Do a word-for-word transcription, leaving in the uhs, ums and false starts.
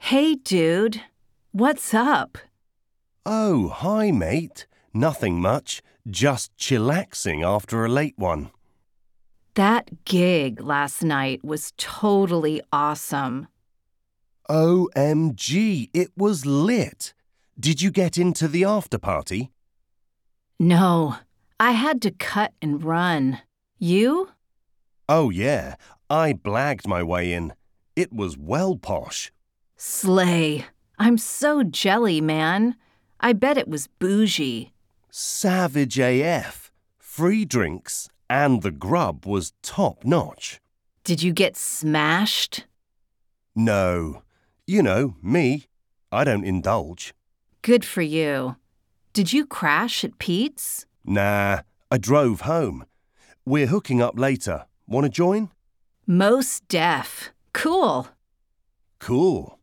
Hey, dude. What's up? Oh, hi, mate. Nothing much. Just chillaxing after a late one. That gig last night was totally awesome. O M G, it was lit. Did you get into the after party? No, I had to cut and run. You? Oh, yeah. I blagged my way in. It was well posh. Slay. I'm so jelly, man. I bet it was bougie. Savage A F. Free drinks, and the grub was top-notch. Did you get smashed? No. You know, me. I don't indulge. Good for you. Did you crash at Pete's? Nah, I drove home. We're hooking up later. Want to join? Most deaf. Cool. Cool.